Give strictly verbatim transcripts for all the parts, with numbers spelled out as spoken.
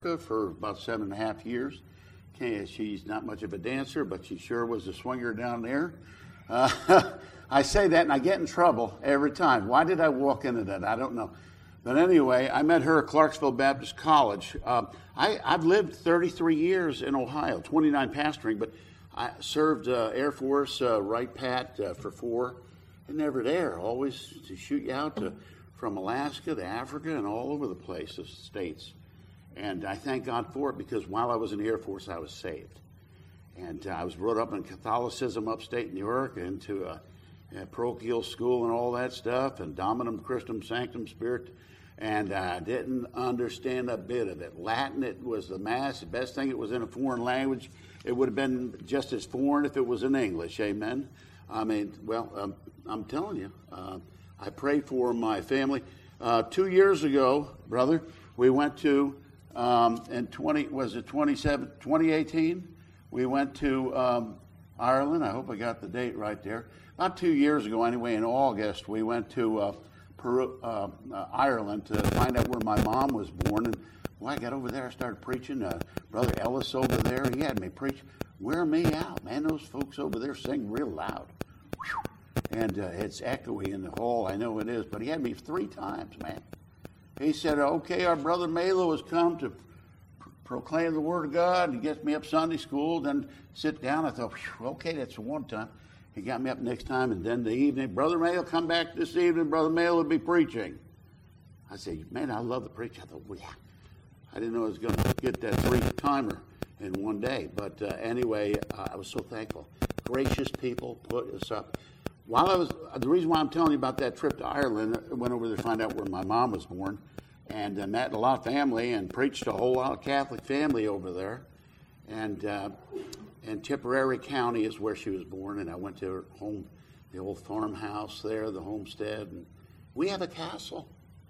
for about seven and a half years. Okay, she's not much of a dancer, but she sure was a swinger down there. Uh, I say that and I get in trouble every time. Why did I walk into that? I don't know. But anyway, I met her at Clarksville Baptist College. Uh, I, I've lived thirty-three years in Ohio, twenty-nine pastoring, but I served uh, Air Force, uh, Wright Pat uh, for four, and never there. Always to shoot you out to, from Alaska to Africa and all over the place, the states. And I thank God for it, because while I was in the Air Force, I was saved. And uh, I was brought up in Catholicism upstate New York, into a, a parochial school and all that stuff, and Dominum Christum Sanctum Spirit. And I didn't understand a bit of it. Latin, it was the mass. The best thing, it was in a foreign language. It would have been just as foreign if it was in English. Amen. I mean, well, um, I'm telling you, uh, I prayed for my family. Uh, two years ago, brother, we went to, um, in twenty, was it twenty-seven, twenty eighteen? We went to um, Ireland. I hope I got the date right there. About two years ago, anyway, in August, we went to uh, Peru, uh, uh, Ireland to find out where my mom was born. And when I got over there, I started preaching. Uh, Brother Ellis over there, he had me preach. Wear me out, man. Those folks over there sing real loud. Whew. And uh, it's echoey in the hall. I know it is. But he had me three times, man. He said, okay, our brother Malo has come to pr- proclaim the Word of God, and he gets me up Sunday school, then sit down. I thought, okay, that's the one time. He got me up next time, and then the evening, Brother Malo, come back this evening. Brother Malo will be preaching. I said, man, I love the preach. I thought, well, yeah. I didn't know I was going to get that three-timer in one day. But uh, anyway, uh, I was so thankful. Gracious people put us up. While I was, the reason why I'm telling you about that trip to Ireland, I went over there to find out where my mom was born, and uh, met a lot of family and preached a whole lot of Catholic family over there. And uh, and Tipperary County is where she was born, and I went to her home, the old farmhouse there, the homestead. And we have a castle.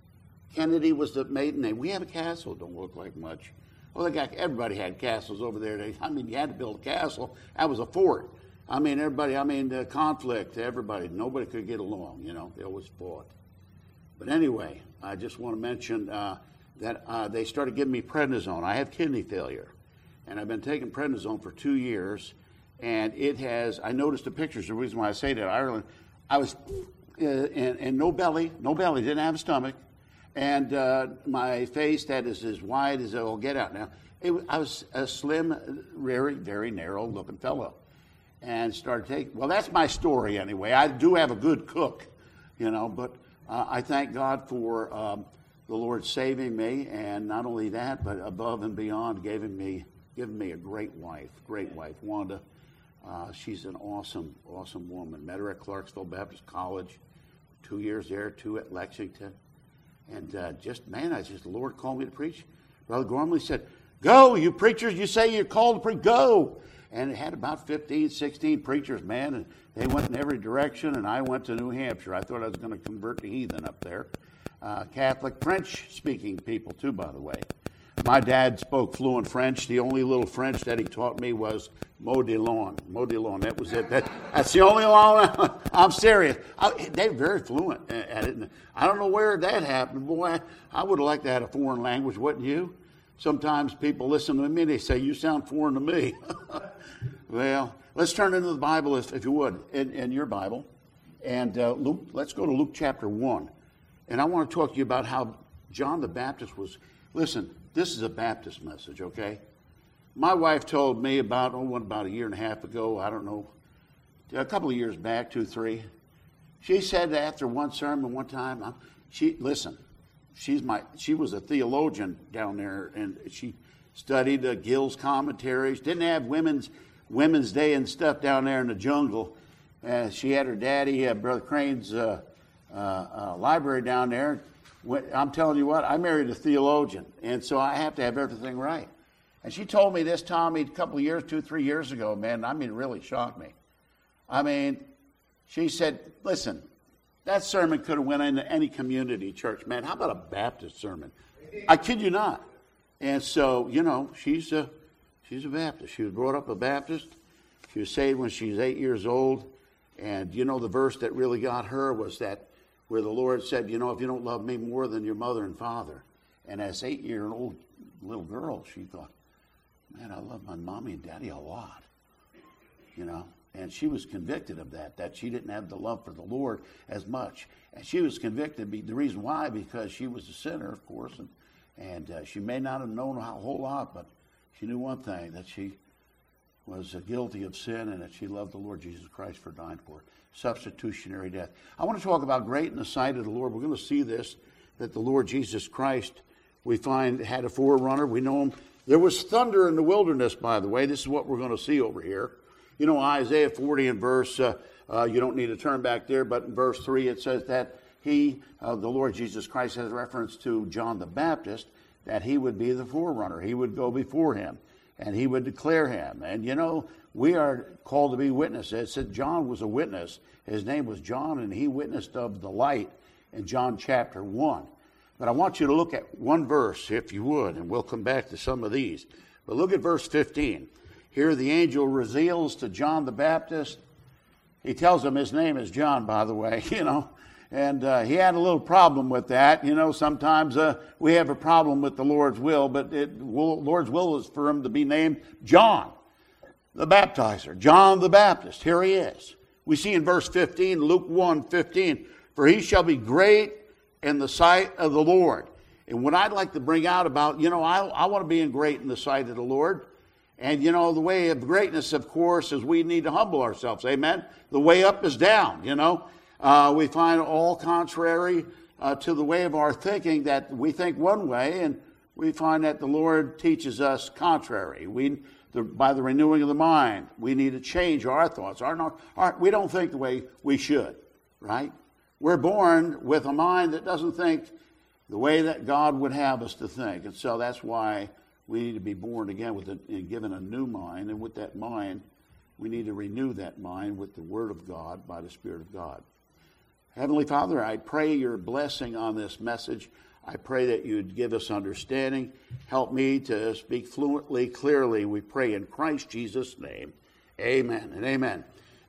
Kennedy was the maiden name. We have a castle. Don't look like much. Well, they got, everybody had castles over there. They, I mean, you had to build a castle. That was a fort. I mean, everybody, I mean, the conflict, everybody, nobody could get along, you know. They always fought. But anyway, I just want to mention uh, that uh, they started giving me prednisone. I have kidney failure, and I've been taking prednisone for two years, and it has, I noticed the pictures, the reason why I say that, Ireland, I was, uh, and, and no belly, no belly, didn't have a stomach, and uh, my face that is as wide as it will get out now. It, I was a slim, very, very narrow-looking fellow, and started taking, well, that's my story anyway. I do have a good cook, you know, but uh, I thank God for um, the Lord saving me, and not only that, but above and beyond, giving me giving me a great wife, great wife, Wanda. Uh, she's an awesome, awesome woman. Met her at Clarksville Baptist College, two years there, two at Lexington. And uh, just, man, I just, the Lord called me to preach. Brother Gormley said, go, you preachers, you say you're called to preach, go. And it had about fifteen, sixteen preachers, man, and they went in every direction, and I went to New Hampshire. I thought I was going to convert to heathen up there. Uh, Catholic, French-speaking people, too, by the way. My dad spoke fluent French. The only little French that he taught me was mot de lawn. Mot de lawn, that was it. That, that's the only one. I'm serious. I, they're very fluent at it. I don't know where that happened. Boy, I, I would have liked to have a foreign language, wouldn't you? Sometimes people listen to me, they say, you sound foreign to me. Well, let's turn into the Bible, if, if you would, in, in your Bible. And uh, Luke, let's go to Luke chapter one. And I want to talk to you about how John the Baptist was, listen, this is a Baptist message, okay? My wife told me about, oh, what, about a year and a half ago, I don't know, a couple of years back, two, three. She said after one sermon one time, uh, she, listen, she's my, she was a theologian down there, and she studied uh, Gill's commentaries, didn't have women's women's day and stuff down there in the jungle. Uh, she had her daddy, uh, Brother Crane's uh, uh, uh, library down there. I'm telling you what, I married a theologian, and so I have to have everything right. And she told me this, Tommy, a couple of years, two, three years ago, man, I mean, it really shocked me. I mean, she said, listen, that sermon could have went into any community church, man. How about a Baptist sermon? I kid you not. And so, you know, she's a, she's a Baptist. She was brought up a Baptist. She was saved when she was eight years old. And, you know, the verse that really got her was that where the Lord said, you know, if you don't love me more than your mother and father. And as eight-year-old little girl, she thought, man, I love my mommy and daddy a lot, you know. And she was convicted of that, that she didn't have the love for the Lord as much. And she was convicted, the reason why, because she was a sinner, of course, and, and uh, she may not have known a whole lot, but she knew one thing, that she was uh, guilty of sin and that she loved the Lord Jesus Christ for dying for her. Substitutionary death. I want to talk about great in the sight of the Lord. We're going to see this, that the Lord Jesus Christ, we find, had a forerunner. We know him. There was thunder in the wilderness, by the way. This is what we're going to see over here. You know, Isaiah forty and verse, uh, uh, you don't need to turn back there, but in verse three it says that he, uh, the Lord Jesus Christ, has reference to John the Baptist, that he would be the forerunner. He would go before him, and he would declare him. And, you know, we are called to be witnesses. It said John was a witness. His name was John, and he witnessed of the light in John chapter one. But I want you to look at one verse, if you would, and we'll come back to some of these. But look at verse fifteen. Here the angel reveals to John the Baptist. He tells him his name is John, by the way, you know. And uh, he had a little problem with that. You know, sometimes uh, we have a problem with the Lord's will, but the Lord's will is for him to be named John, the baptizer, John the Baptist. Here he is. We see in verse fifteen, Luke one fifteen, for he shall be great in the sight of the Lord. And what I'd like to bring out about, you know, I, I want to be in great in the sight of the Lord. And, you know, the way of greatness, of course, is we need to humble ourselves. Amen? The way up is down, you know. Uh, we find all contrary uh, to the way of our thinking, that we think one way, and we find that the Lord teaches us contrary. We, the, by the renewing of the mind, we need to change our thoughts. Our, our, we don't think the way we should, right? We're born with a mind that doesn't think the way that God would have us to think. And so that's why we need to be born again with a, and given a new mind. And with that mind, we need to renew that mind with the Word of God by the Spirit of God. Heavenly Father, I pray your blessing on this message. I pray that you'd give us understanding. Help me to speak fluently, clearly. We pray in Christ Jesus' name. Amen and amen.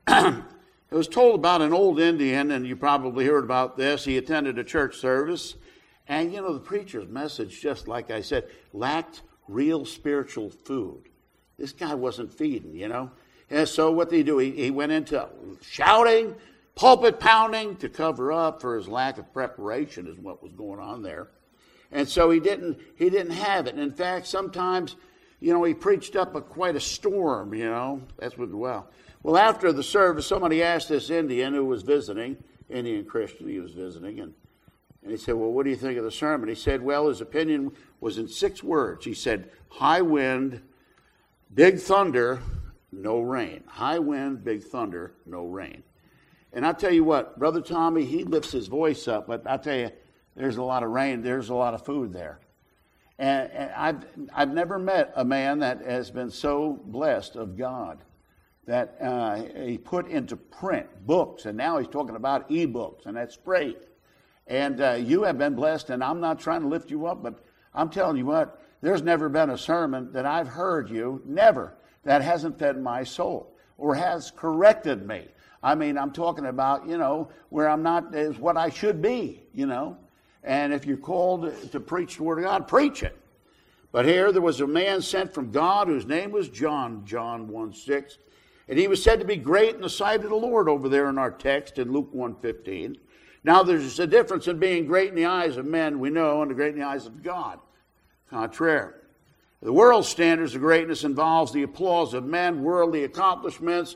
It was told about an old Indian, and you probably heard about this. He attended a church service. And, you know, the preacher's message, just like I said, lacked real spiritual food. This guy wasn't feeding, you know. And so what did he do? He, he went into shouting, pulpit pounding to cover up for his lack of preparation is what was going on there. And so he didn't he didn't have it. And in fact, sometimes, you know, he preached up a quite a storm, you know. That's what, well. Well, after the service, somebody asked this Indian who was visiting, Indian Christian he was visiting, and, and he said, well, what do you think of the sermon? He said, well, his opinion was in six words. He said, high wind, big thunder, no rain. High wind, big thunder, no rain. And I'll tell you what, Brother Tommy, he lifts his voice up, but I'll tell you, there's a lot of rain, there's a lot of food there. And, and I've, I've never met a man that has been so blessed of God that uh, he put into print books, and now he's talking about e-books, and that's great. And uh, you have been blessed, and I'm not trying to lift you up, but I'm telling you what, there's never been a sermon that I've heard you, never, that hasn't fed my soul or has corrected me. I mean, I'm talking about, you know, where I'm not is what I should be, you know. And if you're called to preach the Word of God, preach it. But here there was a man sent from God whose name was John, John one six. And he was said to be great in the sight of the Lord over there in our text in Luke one fifteen. Now there's a difference in being great in the eyes of men, we know, and great in the eyes of God. Contrary. The world's standards of greatness involves the applause of men, worldly accomplishments,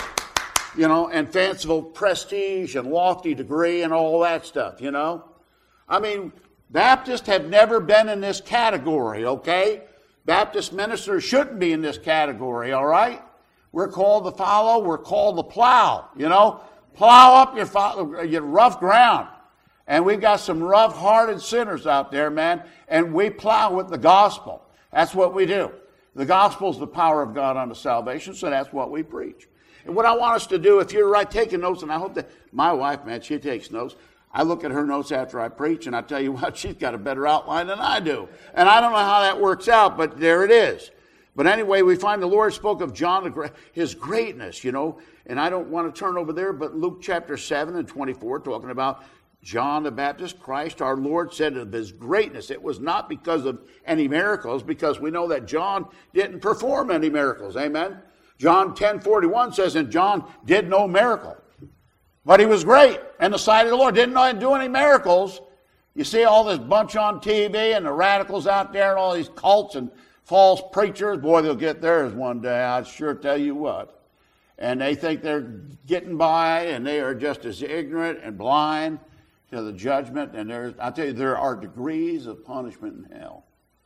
you know, and fanciful prestige and lofty degree and all that stuff, you know. I mean, Baptists have never been in this category, okay? Baptist ministers shouldn't be in this category, all right? We're called to follow. We're called to plow, you know. Plow up your, follow, your rough ground. And we've got some rough-hearted sinners out there, man, and we plow with the gospel. That's what we do. The gospel is the power of God unto salvation, so that's what we preach. And what I want us to do, if you're right, taking notes, and I hope that my wife, man, she takes notes. I look at her notes after I preach, and I tell you what, she's got a better outline than I do. And I don't know how that works out, but there it is. But anyway, we find the Lord spoke of John, his greatness, you know. And I don't want to turn over there, but Luke chapter seven and twenty-four, talking about John the Baptist, Christ our Lord, said of his greatness, it was not because of any miracles, because we know that John didn't perform any miracles. Amen? John ten forty-one says, and John did no miracle. But he was great in the sight of the Lord. Didn't know how to do any miracles. You see all this bunch on T V and the radicals out there and all these cults and false preachers. Boy, they'll get theirs one day, I sure tell you what. And they think they're getting by, and they are just as ignorant and blind to the judgment. And there's, I tell you, there are degrees of punishment in hell.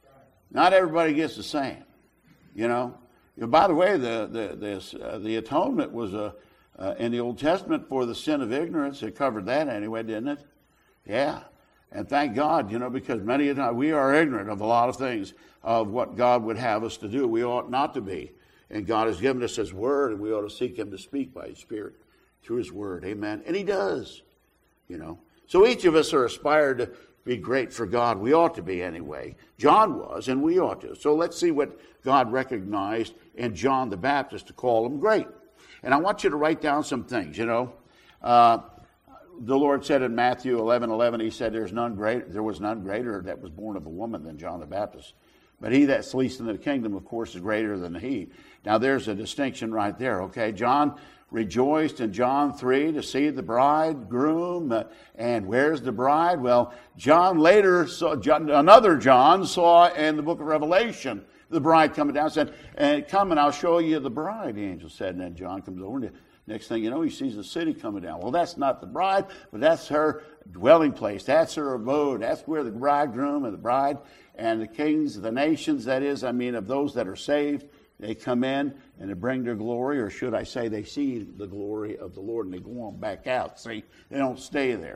Not everybody gets the same, you know. You know, by the way, the the this, uh, the atonement was a uh, in the Old Testament for the sin of ignorance. It covered that anyway, didn't it? Yeah. And thank God, you know, because many a time we are ignorant of a lot of things of what God would have us to do. We ought not to be. And God has given us His Word, and we ought to seek Him to speak by His Spirit through His Word. Amen. And He does, you know. So each of us are aspired to be great for God. We ought to be anyway. John was, and we ought to. So let's see what God recognized in John the Baptist to call him great. And I want you to write down some things, you know. Uh, the Lord said in Matthew eleven eleven, He said, There's none great, there was none greater that was born of a woman than John the Baptist. But he that's least in the kingdom, of course, is greater than he. Now, there's a distinction right there, okay? John rejoiced in John three to see the bridegroom. Uh, and where's the bride? Well, John later, saw, John, another John saw in the book of Revelation the bride coming down, said, and come and I'll show you the bride, the angel said. And then John comes over, and the next thing you know, he sees the city coming down. Well, that's not the bride, but that's her dwelling place. That's her abode. That's where the bridegroom and the bride and the kings of the nations, that is, I mean, of those that are saved, they come in and they bring their glory, or should I say they see the glory of the Lord and they go on back out. See, they don't stay there.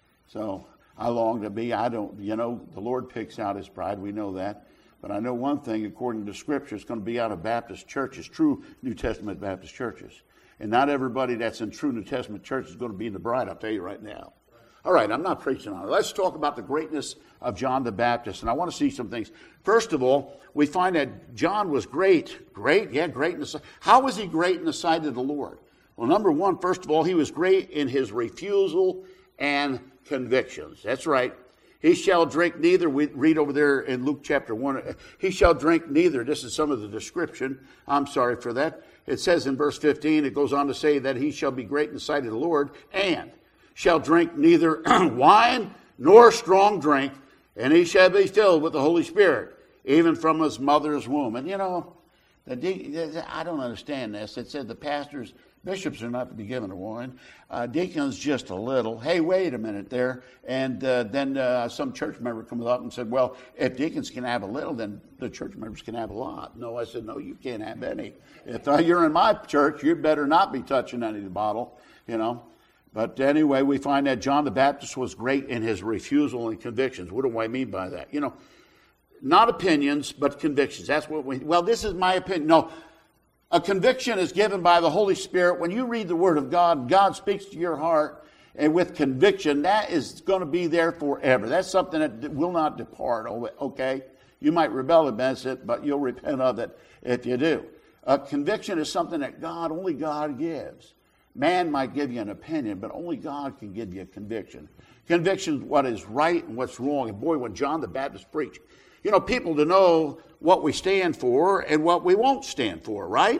So I long to be, I don't, you know, the Lord picks out His bride. We know that. But I know one thing, according to Scripture, it's going to be out of Baptist churches, true New Testament Baptist churches. And not everybody that's in true New Testament church is going to be the bride, I'll tell you right now. All right, I'm not preaching on it. Let's talk about the greatness of John the Baptist. And I want to see some things. First of all, we find that John was great. Great? Yeah, great in the sight. How was he great in the sight of the Lord? Well, number one, first of all, he was great in his refusal and convictions. That's right. He shall drink neither, we read over there in Luke chapter one, he shall drink neither. This is some of the description. I'm sorry for that. It says in verse fifteen, it goes on to say that he shall be great in the sight of the Lord, and shall drink neither wine nor strong drink, and he shall be filled with the Holy Spirit, even from his mother's womb. And you know, the de- I don't understand this. It said the pastors, bishops are not to be given a wine. Uh, deacons just a little. Hey, wait a minute there. And uh, then uh, some church member comes up and said, well, if deacons can have a little, then the church members can have a lot. No, I said, no, you can't have any. If uh, you're in my church, you better not be touching any of the bottle, you know. But anyway, we find that John the Baptist was great in his refusal and convictions. What do I mean by that? You know, not opinions, but convictions. That's what we, well, this is my opinion. No, a conviction is given by the Holy Spirit. When you read the Word of God, God speaks to your heart, and with conviction, that is going to be there forever. That's something that will not depart, okay? You might rebel against it, but you'll repent of it if you do. A conviction is something that God, only God gives. Man might give you an opinion, but only God can give you a conviction. Conviction is what is right and what's wrong. And boy, when John the Baptist preached, you know, people to know what we stand for and what we won't stand for, right?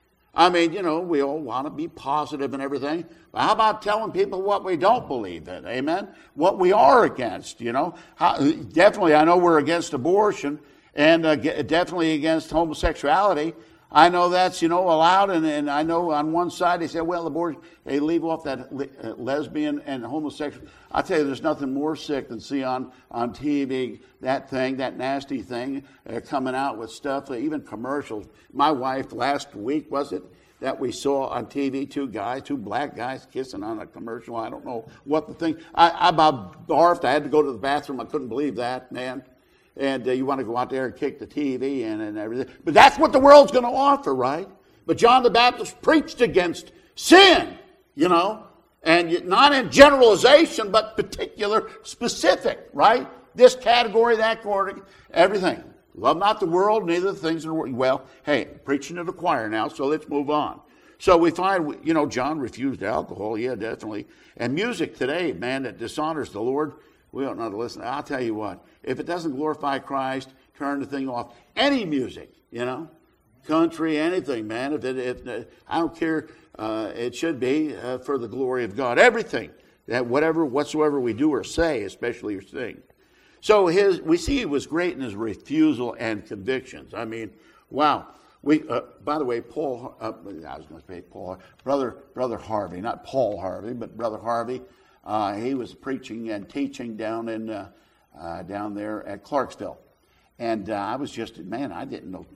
I mean, you know, we all want to be positive and everything. But how about telling people what we don't believe in, amen? What we are against, you know? How, definitely, I know we're against abortion and uh, definitely against homosexuality. I know that's, you know, allowed, and, and I know on one side they say, well, abortion, they leave off that le- uh, lesbian and homosexual. I tell you, there's nothing more sick than see on, on T V that thing, that nasty thing, uh, coming out with stuff, uh, even commercials. My wife last week, was it, that we saw on T V, two guys, two black guys kissing on a commercial. I don't know what the thing, I, I about barfed. I had to go to the bathroom. I couldn't believe that, man. And uh, you want to go out there and kick the T V in and everything. But that's what the world's going to offer, right? But John the Baptist preached against sin, you know. And not in generalization, but particular, specific, right? This category, that category, everything. Love not the world, neither the things in the world. Well, hey, preaching to the choir now, so let's move on. So we find, you know, John refused alcohol. Yeah, definitely. And music today, man, that dishonors the Lord, we don't know to listen. I'll tell you what, if it doesn't glorify Christ, turn the thing off. Any music, you know, country, anything, man. If it, if I don't care, uh, it should be uh, for the glory of God. Everything, that whatever, whatsoever we do or say, especially or sing. So his, we see he was great in his refusal and convictions. I mean, wow. We, uh, by the way, Paul, uh, I was going to say Paul, brother, brother Harvey, not Paul Harvey, but brother Harvey. Uh, he was preaching and teaching down in uh, uh, down there at Clarksville, and uh, I was just, man, I didn't know.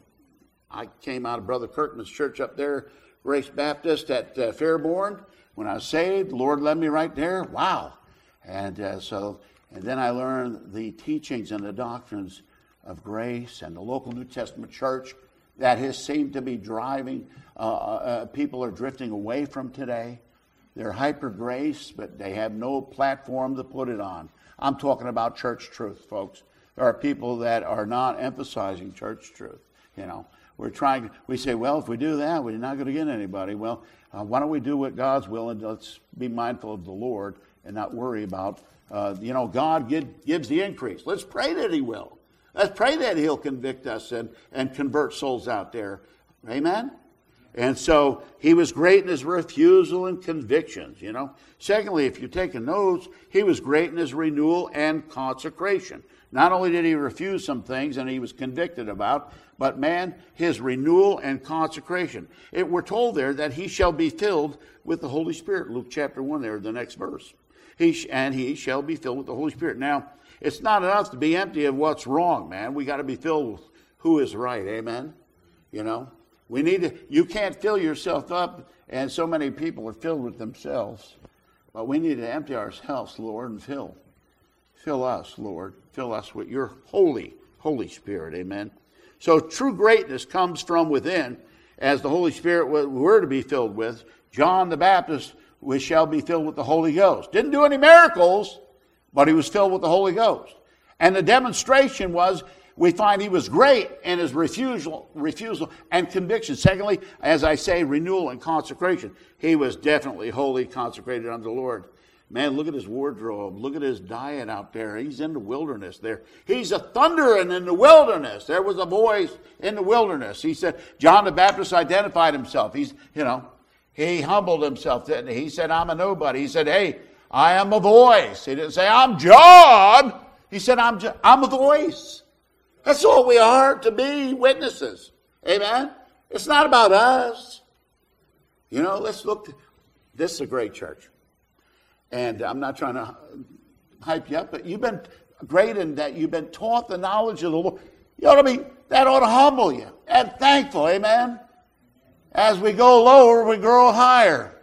I came out of Brother Kirkman's church up there, Grace Baptist at uh, Fairborn. When I was saved, the Lord led me right there. Wow, and uh, so. And then I learned the teachings and the doctrines of grace and the local New Testament church that has seemed to be driving, uh, uh, people are drifting away from today. They're hyper grace, but they have no platform to put it on. I'm talking about church truth, folks. There are people that are not emphasizing church truth. You know, we're trying, we say, well, if we do that, we're not going to get anybody. Well, uh, why don't we do what God's will, and let's be mindful of the Lord and not worry about Uh, you know, God give, gives the increase. Let's pray that he will. Let's pray that he'll convict us and, and convert souls out there. Amen? And so he was great in his refusal and convictions, you know. Secondly, if you're taking notes, he was great in his renewal and consecration. Not only did he refuse some things and he was convicted about, but man, his renewal and consecration. It, we're told there that he shall be filled with the Holy Spirit. Luke chapter one there, the next verse. He sh- and he shall be filled with the Holy Spirit. Now, it's not enough to be empty of what's wrong, man. We got to be filled with who is right. Amen? You know, we need to, you can't fill yourself up, and so many people are filled with themselves. But we need to empty ourselves, Lord, and fill. Fill us, Lord. Fill us with your Holy, Holy Spirit. Amen? So true greatness comes from within, as the Holy Spirit were to be filled with. John the Baptist, we shall be filled with the Holy Ghost. Didn't do any miracles, but he was filled with the Holy Ghost. And the demonstration was, we find he was great in his refusal, refusal and conviction. Secondly, as I say, renewal and consecration. He was definitely wholly consecrated unto the Lord. Man, look at his wardrobe. Look at his diet out there. He's in the wilderness there. He's a thundering in the wilderness. There was a voice in the wilderness. He said, John the Baptist identified himself. He's, you know, he humbled himself, didn't he? He said, I'm a nobody. He said, hey, I am a voice. He didn't say, I'm John. He said, I'm, jo- I'm a voice. That's all we are, to be witnesses. Amen? It's not about us. You know, let's look. To, this is a great church. And I'm not trying to hype you up, but you've been great in that you've been taught the knowledge of the Lord. You ought to be, that ought to humble you. And thankful, amen? As we go lower, we grow higher.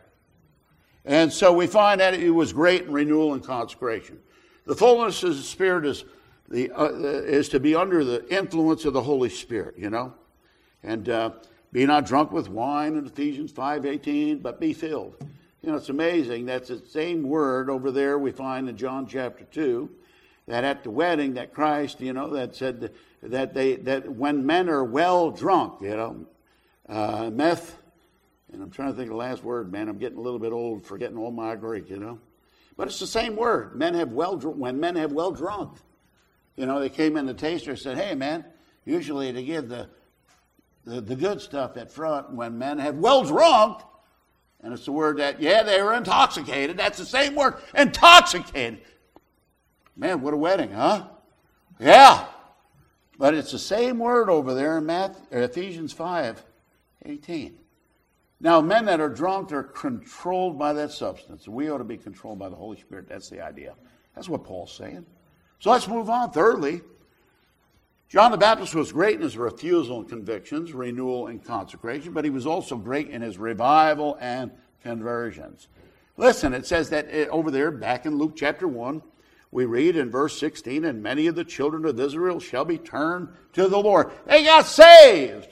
And so we find that it was great in renewal and consecration. The fullness of the Spirit is the uh, is to be under the influence of the Holy Spirit, you know. And uh, be not drunk with wine in Ephesians five eighteen, but be filled. You know, it's amazing. That's the same word over there we find in John chapter two, that at the wedding that Christ, you know, that said that they that when men are well drunk, you know, uh, meth, and I'm trying to think of the last word, man. I'm getting a little bit old, forgetting all my Greek, you know. But it's the same word. Men have well when men have well drunk. You know, they came in the taster and said, hey, man, usually they give the, the, the good stuff at front when men have well drunk. And it's the word that, yeah, they were intoxicated. That's the same word, intoxicated. Man, what a wedding, huh? Yeah. But it's the same word over there in Matthew, Ephesians five eighteen. Now, men that are drunk are controlled by that substance. We ought to be controlled by the Holy Spirit. That's the idea. That's what Paul's saying. So let's move on. Thirdly, John the Baptist was great in his refusal and convictions, renewal and consecration, but he was also great in his revival and conversions. Listen, it says that over there, back in Luke chapter one, we read in verse sixteen, and many of the children of Israel shall be turned to the Lord. They got saved.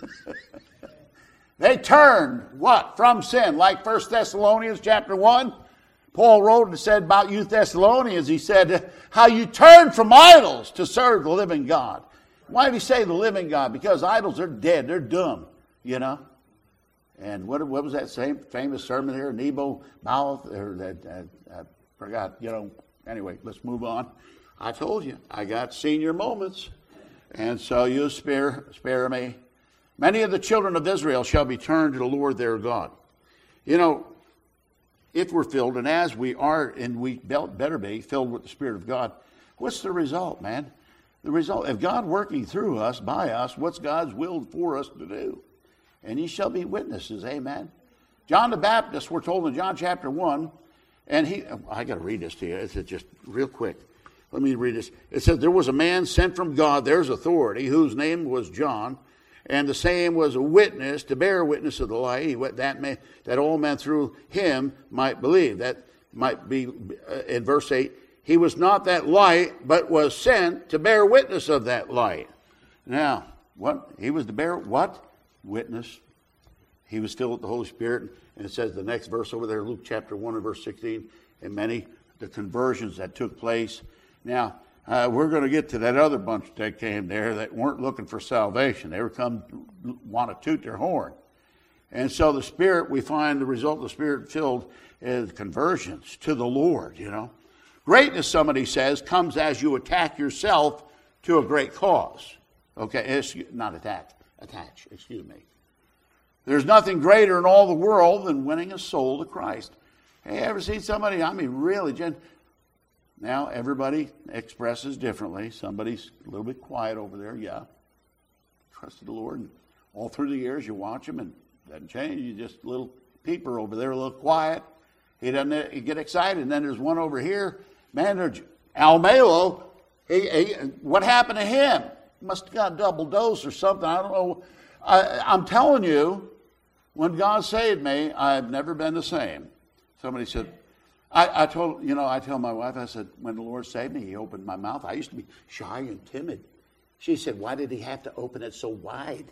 They turned, what? From sin. Like First Thessalonians chapter one. Paul wrote and said about you Thessalonians, he said, how you turned from idols to serve the living God. Why did he say the living God? Because idols are dead. They're dumb, you know. And what what was that same famous sermon here? Nebo, Mouth, or that uh, I forgot. You know. Anyway, let's move on. I told you I got senior moments, and so you spare spare me. Many of the children of Israel shall be turned to the Lord their God. You know, if we're filled, and as we are, and we better be filled with the Spirit of God, what's the result, man? The result, if God working through us, by us, what's God's will for us to do? And ye shall be witnesses, amen. John the Baptist, we're told in John chapter one, and he, I got to read this to you. It's just real quick. Let me read this. It says, there was a man sent from God, there's authority, whose name was John, and the same was a witness to bear witness of the light, that man, that all men through him might believe. That might be uh, in verse eight. He was not that light, but was sent to bear witness of that light. Now, what? He was to bear what? Witness. He was filled with the Holy Spirit. And it says the next verse over there, Luke chapter one and verse sixteen, and many, the conversions that took place. Now, uh, we're going to get to that other bunch that came there that weren't looking for salvation. They were come to want to toot their horn. And so the Spirit, we find the result of the Spirit filled is conversions to the Lord, you know. Greatness, somebody says, comes as you attack yourself to a great cause. Okay, it's not attack, attach, excuse me. There's nothing greater in all the world than winning a soul to Christ. Hey, ever seen somebody, I mean, really, gen- now everybody expresses differently. Somebody's a little bit quiet over there, yeah. Trusted the Lord. And all through the years, you watch him and it doesn't change. You just a little peeper over there, a little quiet. He doesn't he get excited. And then there's one over here. Man, there's Almelo. He, he, what happened to him? Must have got a double dose or something. I don't know. I, I'm telling you, when God saved me, I've never been the same. Somebody said, I, I told, you know, I tell my wife, I said, when the Lord saved me, he opened my mouth. I used to be shy and timid. She said, why did he have to open it so wide?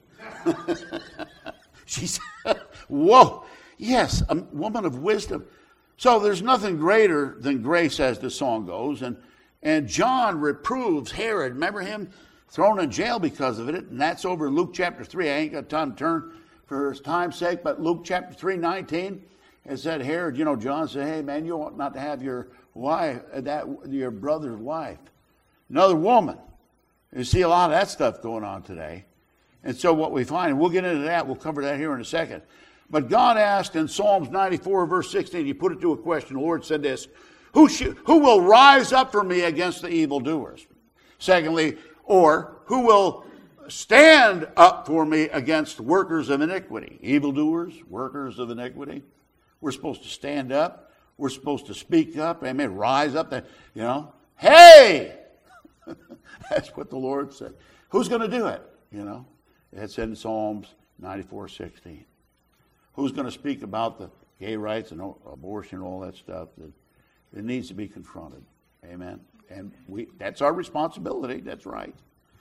She said, whoa, yes, a woman of wisdom. So there's nothing greater than grace, as the song goes. And, and John reproves Herod. Remember him thrown in jail because of it? And that's over in Luke chapter three. I ain't got time to turn for time's sake, but Luke chapter three, nineteen, it said, Herod, you know, John said, hey, man, you ought not to have your wife, that your brother's wife, another woman. You see a lot of that stuff going on today. And so what we find, and we'll get into that, we'll cover that here in a second. But God asked in Psalms ninety-four, verse sixteen, he put it to a question. The Lord said this, who, sh- who will rise up for me against the evildoers? Secondly, or who will stand up for me against workers of iniquity? Evildoers, workers of iniquity. We're supposed to stand up. We're supposed to speak up. Amen. Rise up there. You know, hey! That's what the Lord said. Who's going to do it? You know, it's in Psalms ninety-four, sixteen. Who's going to speak about the gay rights and abortion and all that stuff? That it needs to be confronted. Amen. And we that's our responsibility. That's right.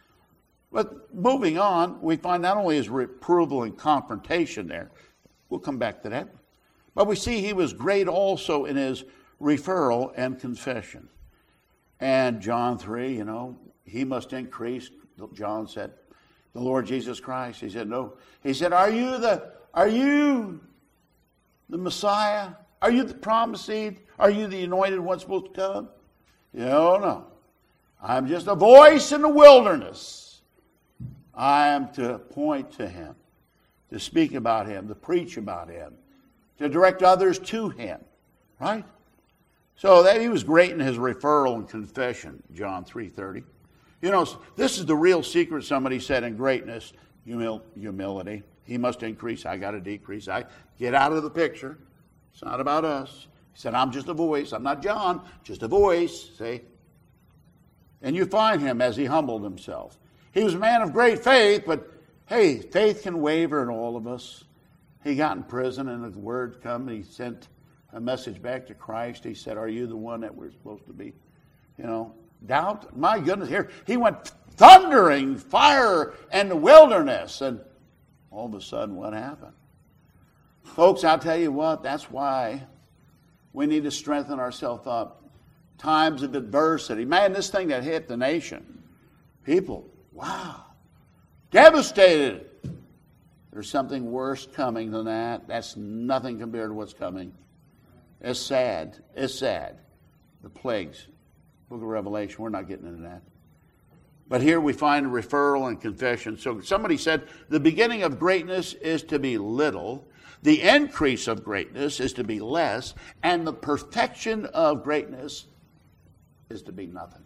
But moving on, we find not only his reproval and confrontation there. We'll come back to that. But we see he was great also in his referral and confession. And John three, you know, he must increase, John said. The Lord Jesus Christ, he said, no. He said, are you the, are you the Messiah? Are you the promised seed? Are you the anointed one supposed to come? No, no. I'm just a voice in the wilderness. I am to point to him, to speak about him, to preach about him, to direct others to him. Right? So that he was great in his referral and confession, John three thirty. You know, this is the real secret, somebody said, in greatness, humil- humility. He must increase, I got to decrease. I get out of the picture. It's not about us. He said, I'm just a voice. I'm not John, just a voice, see? And you find him as he humbled himself. He was a man of great faith, but hey, faith can waver in all of us. He got in prison and the word come, and he sent a message back to Christ. He said, are you the one that we're supposed to be? You know, doubt? My goodness, here he went thundering fire and the wilderness. And all of a sudden, what happened? Folks, I'll tell you what, that's why we need to strengthen ourselves up. Times of adversity. Man, this thing that hit the nation. People, wow. Devastated. There's something worse coming than that. That's nothing compared to what's coming. It's sad. It's sad. The plagues. Book of Revelation, we're not getting into that. But here we find a referral and confession. So somebody said, the beginning of greatness is to be little, the increase of greatness is to be less, and the perfection of greatness is to be nothing.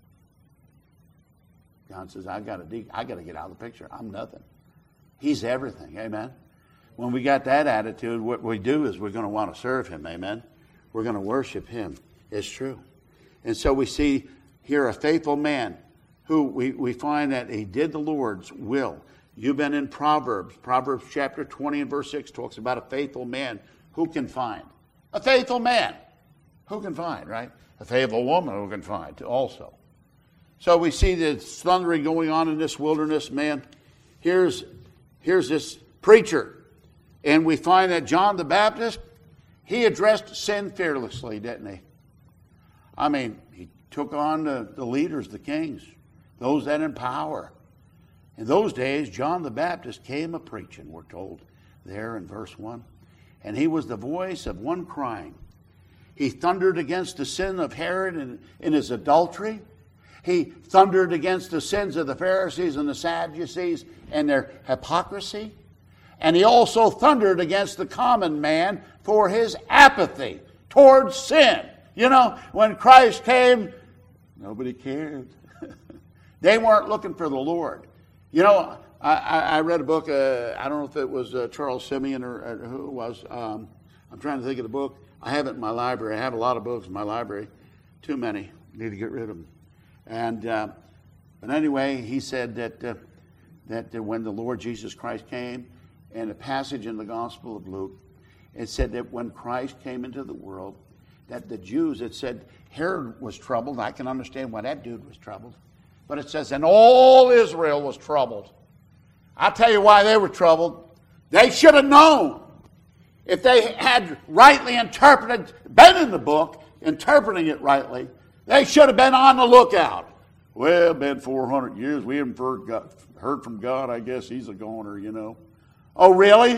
God says, I got to I got to get out of the picture. I'm nothing. He's everything. Amen. When we got that attitude, what we do is we're going to want to serve him. Amen. We're going to worship him. It's true. And so we see here a faithful man who we, we find that he did the Lord's will. You've been in Proverbs. Proverbs chapter twenty and verse six talks about a faithful man. Who can find? A faithful man. Who can find, right? A faithful woman who can find also. So we see the thundering going on in this wilderness, man. Here's, here's this preacher. And we find that John the Baptist, he addressed sin fearlessly, didn't he? I mean, he took on the, the leaders, the kings, those that in power. In those days, John the Baptist came a-preaching, we're told there in verse one. And he was the voice of one crying. He thundered against the sin of Herod in, in his adultery. He thundered against the sins of the Pharisees and the Sadducees and their hypocrisy. And he also thundered against the common man for his apathy towards sin. You know, when Christ came, nobody cared. They weren't looking for the Lord. You know, I, I read a book, uh, I don't know if it was uh, Charles Simeon or, or who it was. Um, I'm trying to think of the book. I have it in my library. I have a lot of books in my library. Too many. Need to get rid of them. And, uh, but anyway, he said that, uh, that when the Lord Jesus Christ came, and a passage in the Gospel of Luke, it said that when Christ came into the world, that the Jews, it said Herod was troubled. I can understand why that dude was troubled. But it says, and all Israel was troubled. I'll tell you why they were troubled. They should have known. If they had rightly interpreted, been in the book, interpreting it rightly, they should have been on the lookout. Well, been four hundred years. We haven't heard, God, heard from God. I guess he's a goner, you know. Oh, really?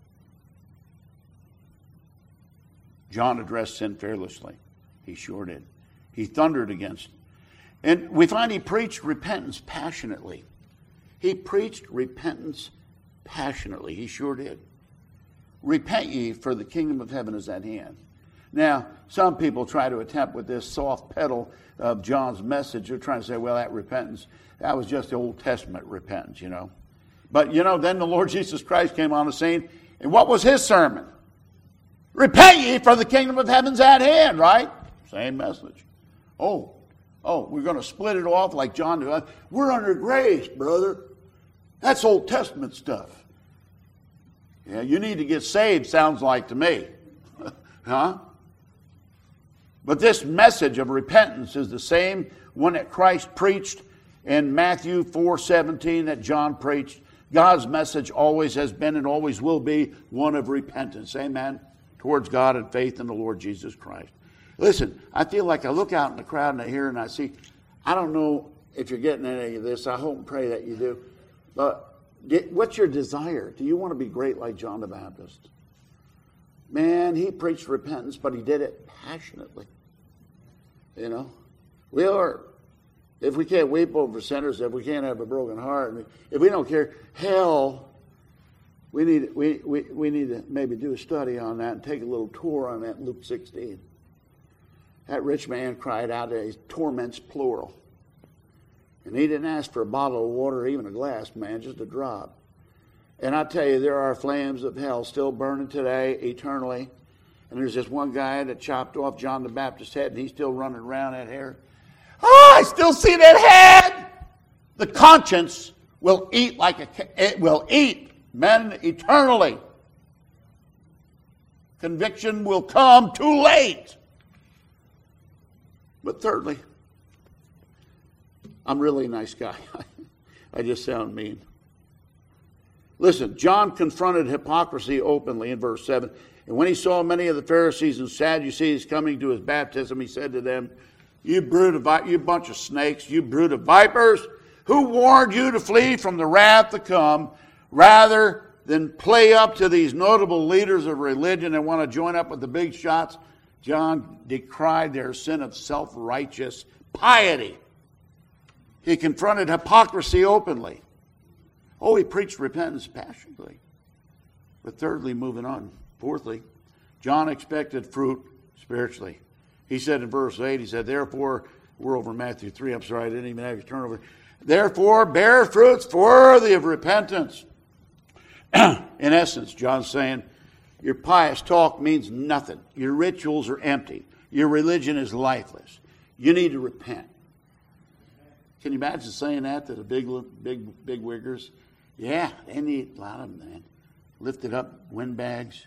John addressed sin fearlessly. He sure did. He thundered against it. And we find he preached repentance passionately. He preached repentance passionately. He sure did. Repent ye, for the kingdom of heaven is at hand. Now, some people try to attempt with this soft pedal of John's message. They're trying to say, well, that repentance, that was just the Old Testament repentance, you know. But, you know, then the Lord Jesus Christ came on the scene. And what was his sermon? Repent ye, for the kingdom of heaven's at hand, right? Same message. Oh, oh, we're going to split it off like John did. We're under grace, brother. That's Old Testament stuff. Yeah, you need to get saved, sounds like to me. Huh? But this message of repentance is the same one that Christ preached in Matthew four seventeen that John preached. God's message always has been and always will be one of repentance. Amen? Towards God and faith in the Lord Jesus Christ. Listen, I feel like I look out in the crowd and I hear and I see, I don't know if you're getting any of this. I hope and pray that you do. But what's your desire? Do you want to be great like John the Baptist? Man, he preached repentance, but he did it passionately. You know? We are... If we can't weep over sinners, if we can't have a broken heart, if we don't care, hell, we need we, we, we need to maybe do a study on that and take a little tour on that in Luke sixteen. That rich man cried out that his torments plural. And he didn't ask for a bottle of water or even a glass, man, just a drop. And I tell you, there are flames of hell still burning today, eternally. And there's this one guy that chopped off John the Baptist's head, and he's still running around that hair. Oh, I still see that head. The conscience will eat like a, it will eat men eternally. Conviction will come too late. But thirdly, I'm really a nice guy. I just sound mean. Listen, John confronted hypocrisy openly in verse seven. And when he saw many of the Pharisees and Sadducees coming to his baptism, he said to them, You brood of you bunch of snakes, you brood of vipers, who warned you to flee from the wrath to come? Rather, than play up to these notable leaders of religion and want to join up with the big shots, John decried their sin of self-righteous piety. He confronted hypocrisy openly. Oh, he preached repentance passionately. But thirdly, moving on, fourthly, John expected fruit spiritually. He said in verse eight, he said, therefore, we're over Matthew three, I'm sorry, I didn't even have you turn over. Therefore, bear fruits worthy of repentance. In essence, John's saying, your pious talk means nothing. Your rituals are empty. Your religion is lifeless. You need to repent. Can you imagine saying that to the big, big, big wiggers? Yeah, they need a lot of them, man. Lifted up windbags.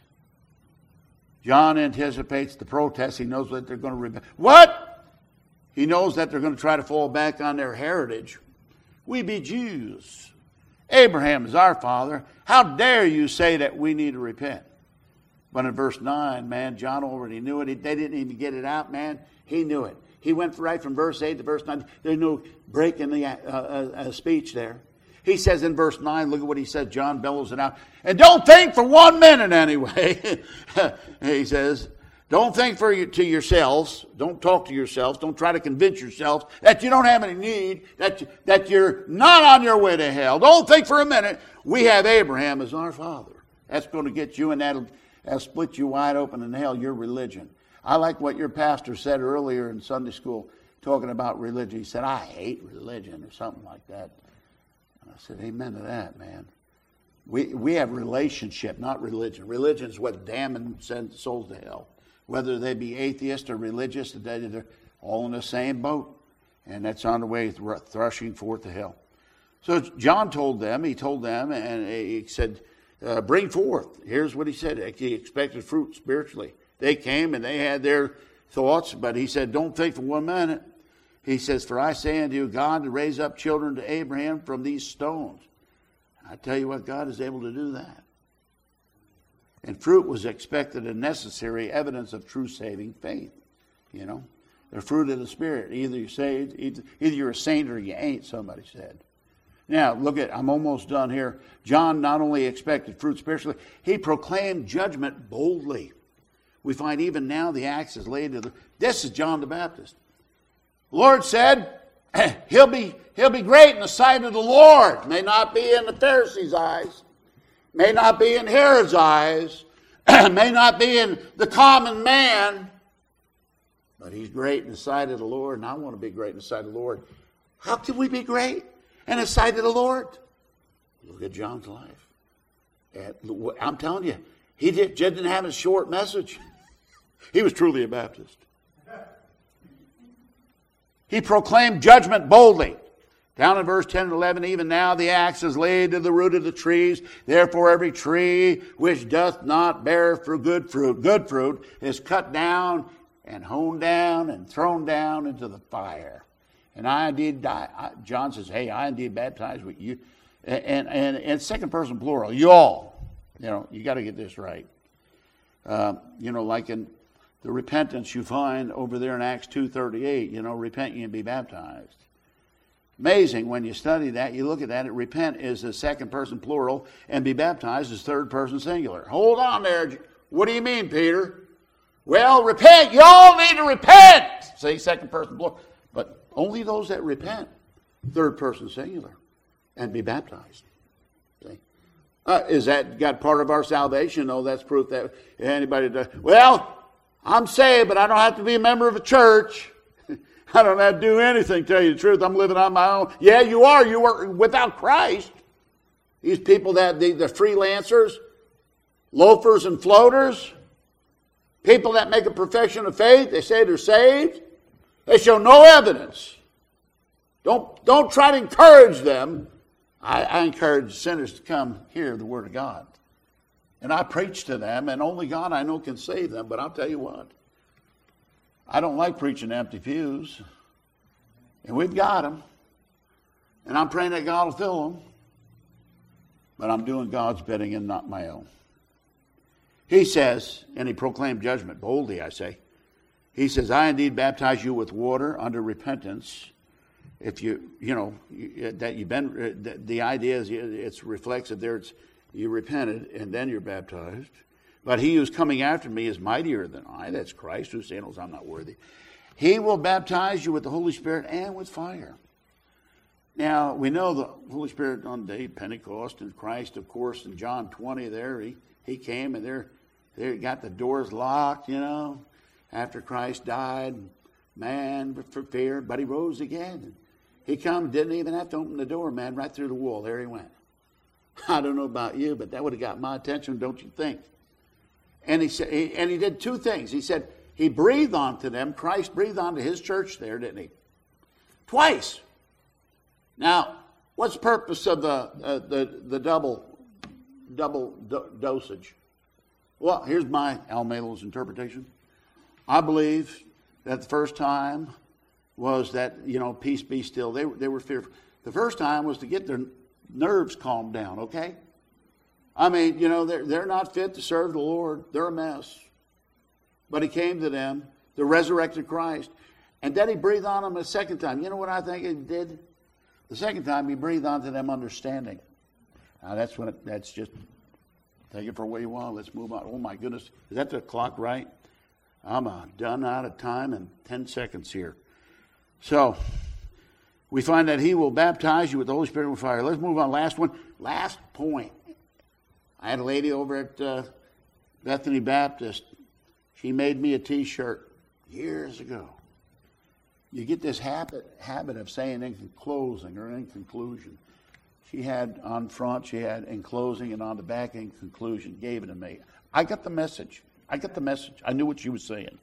John anticipates the protest. He knows that they're going to repent. What? He knows that they're going to try to fall back on their heritage. We be Jews. Abraham is our father. How dare you say that we need to repent? But in verse nine, man, John already knew it. They didn't even get it out, man. He knew it. He went right from verse eight to verse nine. There's no break in the uh, uh, uh, speech there. He says in verse nine, look at what he says. John bellows it out. And don't think for one minute anyway. He says, don't think for you, to yourselves. Don't talk to yourselves. Don't try to convince yourselves that you don't have any need, that, you, that you're not on your way to hell. Don't think for a minute. We have Abraham as our father. That's going to get you, and that'll, that'll split you wide open in hell, your religion. I like what your pastor said earlier in Sunday school, talking about religion. He said, I hate religion, or something like that. And I said, amen to that, man. We we have relationship, not religion. Religion is what damn and send souls to hell. Whether they be atheist or religious, they're all in the same boat. And that's on the way thrashing forth to hell. So John told them, he told them, and he said, uh, bring forth. Here's what he said. He expected fruit spiritually. They came and they had their thoughts, but he said, don't think for one minute. He says, for I say unto you, God to raise up children to Abraham from these stones. I tell you what, God is able to do that. And fruit was expected and necessary evidence of true saving faith. You know, the fruit of the Spirit. Either you're saved, either, either you're a saint or you ain't, somebody said. Now, look at, I'm almost done here. John not only expected fruit spiritually, he proclaimed judgment boldly. We find even now the axe is laid to the... This is John the Baptist. The Lord said, he'll be, he'll be great in the sight of the Lord. May not be in the Pharisees' eyes. May not be in Herod's eyes. May not be in the common man. But he's great in the sight of the Lord, and I want to be great in the sight of the Lord. How can we be great in the sight of the Lord? Look at John's life. I'm telling you, he didn't have a short message. He was truly a Baptist. He proclaimed judgment boldly. Down in verse ten and eleven, even now the axe is laid to the root of the trees. Therefore every tree which doth not bear for good fruit, good fruit, is cut down and hewn down and thrown down into the fire. And I indeed, die. John says, hey, I indeed baptize with you. And, and, and second person plural, you all. You know, you got to get this right. Uh, you know, like in the repentance you find over there in Acts two thirty-eight, you know, repent ye and be baptized. Amazing when you study that, you look at that, it, repent is the second person plural, and be baptized is third person singular. Hold on there. What do you mean, Peter? Well, repent. You all need to repent. See, second person plural. But only those that repent, third person singular, and be baptized. See? Uh, is that got part of our salvation? No, that's proof that anybody does. Well, I'm saved, but I don't have to be a member of a church. I don't have to do anything, tell you the truth. I'm living on my own. Yeah, you are. You are without Christ. These people that the, the freelancers, loafers and floaters, people that make a profession of faith, they say they're saved. They show no evidence. Don't, don't try to encourage them. I, I encourage sinners to come hear the Word of God. And I preach to them, and only God I know can save them. But I'll tell you what. I don't like preaching empty pews. And we've got them. And I'm praying that God will fill them. But I'm doing God's bidding and not my own. He says, and he proclaimed judgment boldly, I say. He says, I indeed baptize you with water under repentance. If you, you know, that you've been, the idea is it's reflexive there. It's You repented, and then you're baptized. But he who's coming after me is mightier than I. That's Christ, whose sandals I'm not worthy. He will baptize you with the Holy Spirit and with fire. Now, we know the Holy Spirit on the day of Pentecost, and Christ, of course, in John twenty there, he, he came, and there, there got the doors locked, you know, after Christ died. Man, for fear, but he rose again. He come, didn't even have to open the door, man, right through the wall. There he went. I don't know about you, but that would have got my attention, don't you think? And he said, and he did two things. He said he breathed onto them. Christ breathed onto his church there, didn't he? Twice. Now, what's the purpose of the uh, the the double double do- dosage? Well, here's my Al Melo's interpretation. I believe that the first time was that, you know, peace be still. They were they were fearful. The first time was to get their nerves calmed down. Okay. I mean, you know, they're they're not fit to serve the Lord. They're a mess. But he came to them, the resurrected Christ, and then he breathed on them a second time. You know what I think he did? The second time he breathed onto them understanding. Now that's when it, that's just take it for what you want. Let's move on. Oh my goodness, is that the clock right? I'm uh, done out of time in ten seconds here. So we find that he will baptize you with the Holy Spirit and fire. Let's move on. Last one. Last point. I had a lady over at uh, Bethany Baptist. She made me a T-shirt years ago. You get this habit habit of saying in closing or in conclusion. She had on front, she had in closing, and on the back in conclusion. Gave it to me. I got the message. I got the message. I knew what she was saying.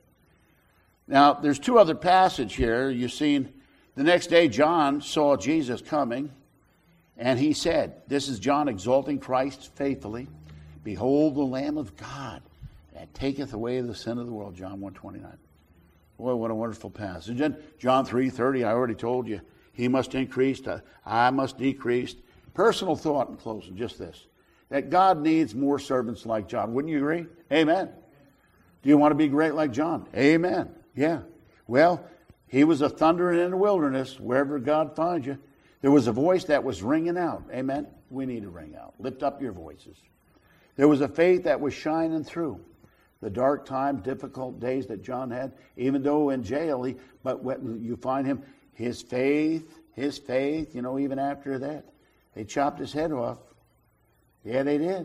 Now, there's two other passages here. You've seen the next day John saw Jesus coming, and he said, this is John exalting Christ faithfully. Behold the Lamb of God that taketh away the sin of the world. John one twenty-nine. Boy, what a wonderful passage. And John three thirty, I already told you, he must increase, I must decrease. Personal thought in closing, just this, that God needs more servants like John. Wouldn't you agree? Amen. Do you want to be great like John? Amen. Yeah. Well, he was a thundering in the wilderness, wherever God finds you. There was a voice that was ringing out. Amen. We need to ring out. Lift up your voices. There was a faith that was shining through the dark times, difficult days that John had, even though in jail, he, but when you find him, his faith, his faith, you know, even after that, they chopped his head off. Yeah, they did.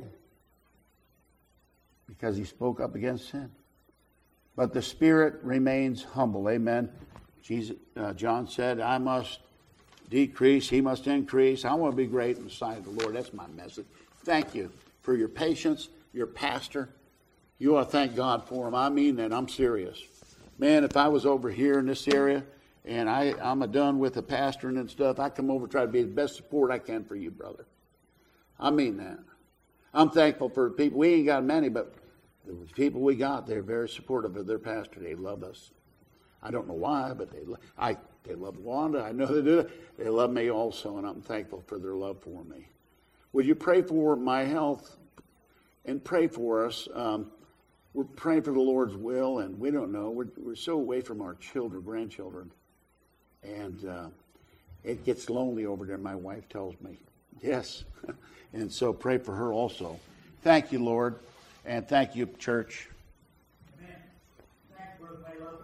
Because he spoke up against sin. But the spirit remains humble. Amen. Jesus, uh, John said, I must decrease, he must increase. I want to be great in the sight of the Lord. That's my message. Thank you for your patience, your pastor. You ought to thank God for him. I mean that. I'm serious. Man, if I was over here in this area and I, I'm a done with the pastoring and stuff, I come over and try to be the best support I can for you, brother. I mean that. I'm thankful for people. We ain't got many, but the people we got, they're very supportive of their pastor. They love us. I don't know why, but they lo- I they love Wanda. I know they do. They love me also, and I'm thankful for their love for me. Would you pray for my health and pray for us? Um, we're praying for the Lord's will, and we don't know. We're, we're so away from our children, grandchildren, and uh, it gets lonely over there, my wife tells me. Yes, and so pray for her also. Thank you, Lord, and thank you, church. Amen. Thanks, Brother Melo.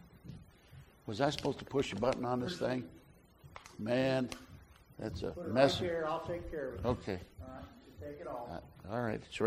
Was I supposed to push a button on this thing? Man, that's a Put it mess. right here. I'll take care of it. Okay. All right. Just take it off. All right. It's